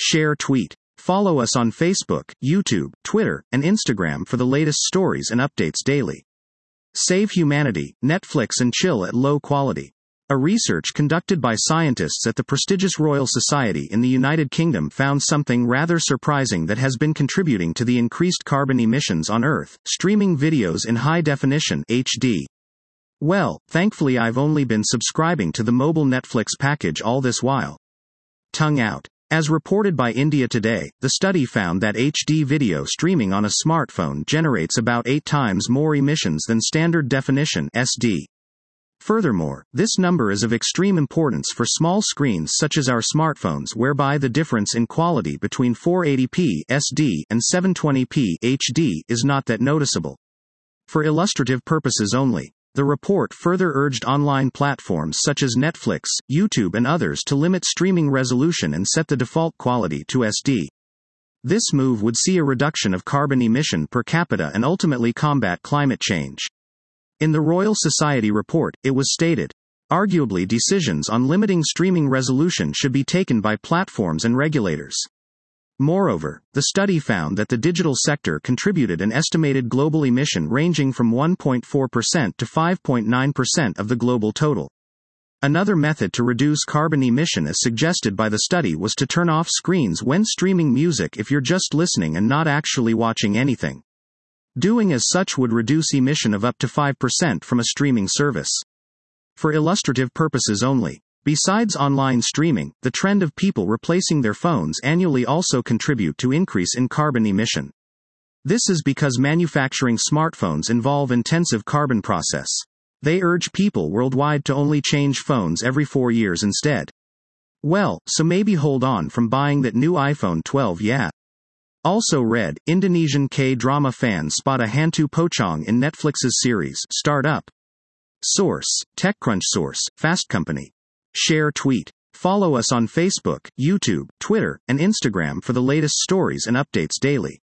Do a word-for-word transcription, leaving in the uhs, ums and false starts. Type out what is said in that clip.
Share tweet. Follow us on Facebook, YouTube, Twitter, and Instagram for the latest stories and updates daily. Save humanity, Netflix and chill at low quality. A research conducted by scientists at the prestigious Royal Society in the United Kingdom found something rather surprising that has been contributing to the increased carbon emissions on Earth: streaming videos in high definition H D. Well, thankfully I've only been subscribing to the mobile Netflix package all this while. Tongue out. As reported by India Today, the study found that H D video streaming on a smartphone generates about eight times more emissions than standard definition S D. Furthermore, this number is of extreme importance for small screens such as our smartphones, whereby the difference in quality between four eighty p S D and seven twenty p H D is not that noticeable. For illustrative purposes only. The report further urged online platforms such as Netflix, YouTube and others to limit streaming resolution and set the default quality to S D. This move would see a reduction of carbon emission per capita and ultimately combat climate change. In the Royal Society report, it was stated, arguably decisions on limiting streaming resolution should be taken by platforms and regulators. Moreover, the study found that the digital sector contributed an estimated global emission ranging from one point four percent to five point nine percent of the global total. Another method to reduce carbon emission as suggested by the study was to turn off screens when streaming music if you're just listening and not actually watching anything. Doing as such would reduce emission of up to five percent from a streaming service. For illustrative purposes only. Besides online streaming, the trend of people replacing their phones annually also contribute to increase in carbon emission. This is because manufacturing smartphones involve intensive carbon process. They urge people worldwide to only change phones every four years instead. Well, so maybe hold on from buying that new iPhone twelve, yeah. Also read, Indonesian K-drama fans spot a hantu pocong in Netflix's series, Startup. Source, TechCrunch. Source, Fast Company. Share tweet. Follow us on Facebook, YouTube, Twitter, and Instagram for the latest stories and updates daily.